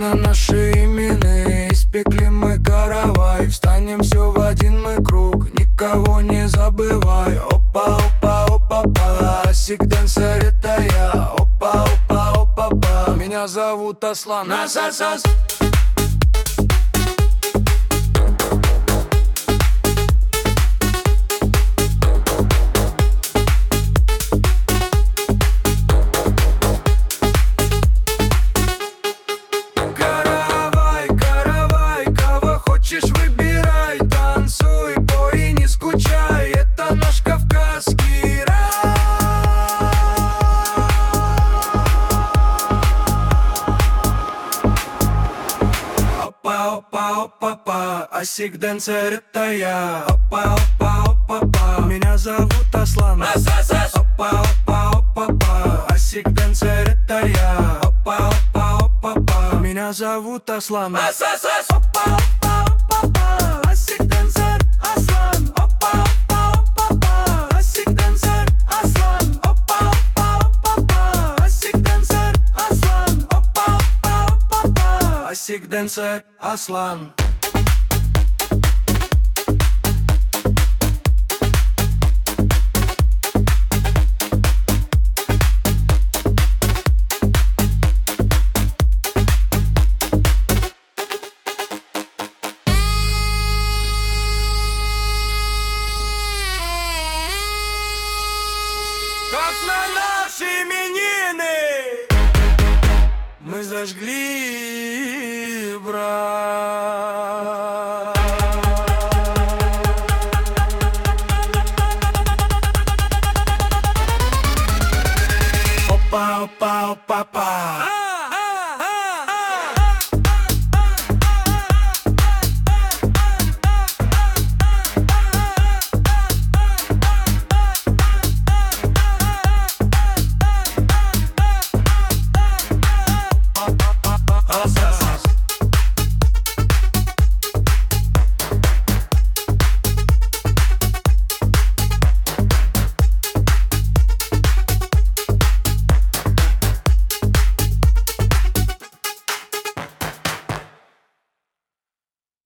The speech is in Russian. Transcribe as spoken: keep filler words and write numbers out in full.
на наши имены. Испекли мы каравай, встанем все в один мы круг, никого не забывай. Опа, опа, опа, па, Асик Дэнсер это я. Опа, опа, опа, па, меня зовут Аслан. Нас-ас-ас. Выбирай, танцуй, пой, не скучай, это наш кавказский рай. Опа, опа, опа, па, Асик Дэнсер это я. Опа, опа, опа, па, меня зовут Аслан. Опа, опа, опа, па, Асик Дэнсер это я. Опа, опа, опа, па, меня зовут Аслан. Опа, Асик Дэнсер Аслан. Как на наши именины мы зажгли